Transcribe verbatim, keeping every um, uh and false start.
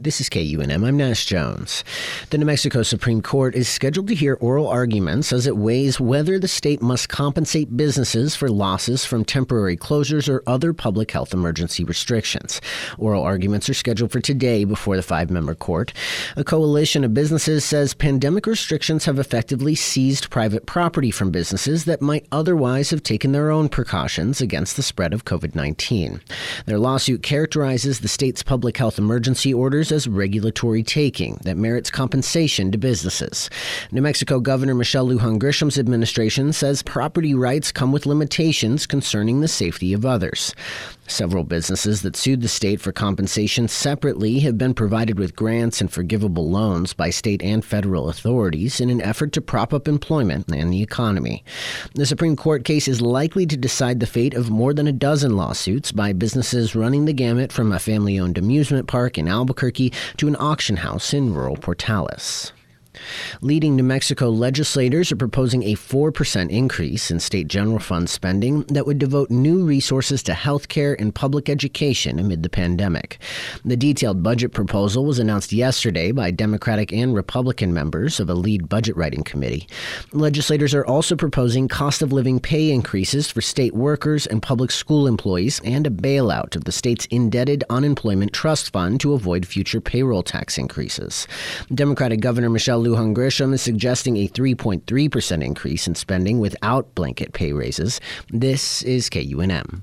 This is K U N M. I'm Nash Jones. The New Mexico Supreme Court is scheduled to hear oral arguments as it weighs whether the state must compensate businesses for losses from temporary closures or other public health emergency restrictions. Oral arguments are scheduled for today before the five-member court. A coalition of businesses says pandemic restrictions have effectively seized private property from businesses that might otherwise have taken their own precautions against the spread of covid nineteen. Their lawsuit characterizes the state's public health emergency orders as regulatory taking that merits compensation to businesses. New Mexico Governor Michelle Lujan Grisham's administration says property rights come with limitations concerning the safety of others. Several businesses that sued the state for compensation separately have been provided with grants and forgivable loans by state and federal authorities in an effort to prop up employment and the economy. The Supreme Court case is likely to decide the fate of more than a dozen lawsuits by businesses running the gamut from a family-owned amusement park in Albuquerque to an auction house in rural Portales. Leading New Mexico legislators are proposing a four percent increase in state general fund spending that would devote new resources to health care and public education amid the pandemic. The detailed budget proposal was announced yesterday by Democratic and Republican members of a lead budget writing committee. Legislators are also proposing cost of living pay increases for state workers and public school employees and a bailout of the state's indebted unemployment trust fund to avoid future payroll tax increases. Democratic Governor Michelle Lujan Grisham is suggesting a three point three percent increase in spending without blanket pay raises. This is K U N M.